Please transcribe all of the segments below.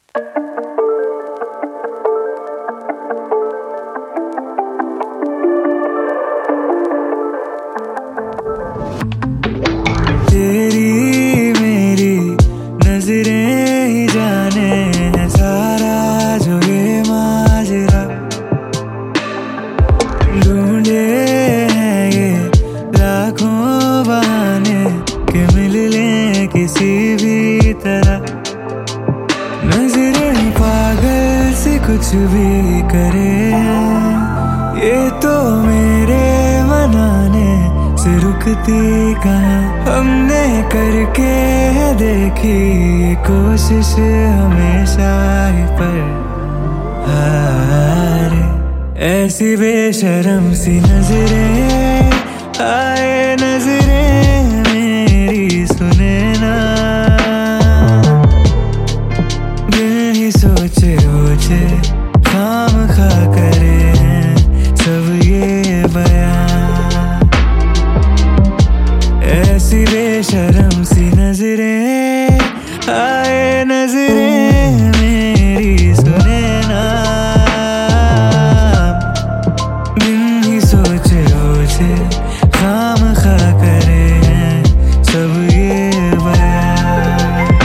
तेरी मेरी नजरें ही जाने है सारा जो ये माजरा, ढूंढे हैं ये लाखों बहाने कि मिल लें किसी भी तरह। नजरें पागल से कुछ भी करे, ये तो मेरे मनाने से रुकती कहाँ। हमने करके है देखी ये कोशिश हमेशा ही, पर हारे ऐसी बेशरम सी नजरें आए नजरें मेरी सुने ना। दिल ही सोचे ओछे खामखा करे हैं सब ये बयां। ऐसी बेशरम सी नजरें आए नजरें मेरी सुने ना। दिन ही सोचे ओछे खामखा करे हैं सब ये बयां।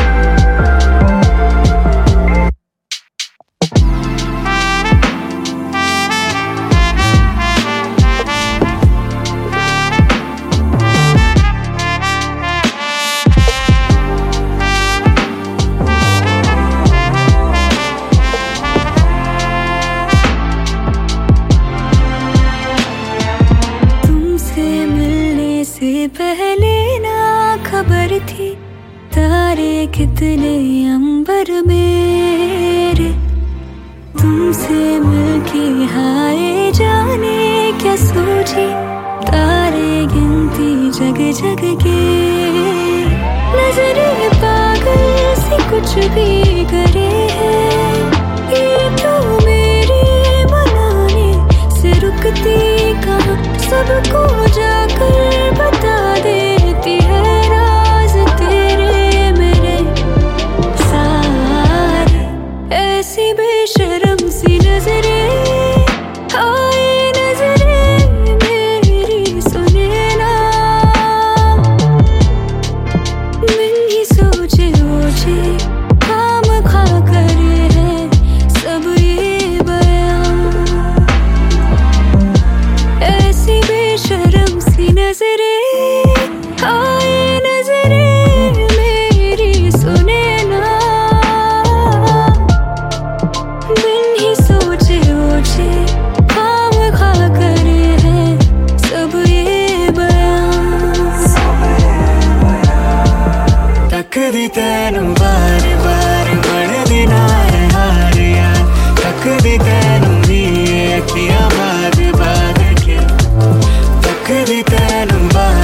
पहले ना खबर थी तारे कितने अंबर मेरे, तुमसे मिलके हाय जाने क्या सोची तारे गिनती जग जग के। नजरें पागल सी कुछ भी करे है, ये तो मेरे मनाने से रुकती कहाँ। सबको जाकर बता देती है राज तेरे मेरे सारे। ऐसी बेशरम सी नजरें आए नजरें मेरी सुने ना। बिन ही सोचे ओछे खामखा करे हैं सब ये बयां। ऐसी बेशरम सी नजरें आए नजरें मेरी सुने ना। बिन ही सोचे ओछे खामखा करे हैं सब ये बयां। तकदी तैनू बार बार बढ़दी नाल हार यार, तकदी तैनू भी अखियां बाद बाद के, तकदी तैनू बार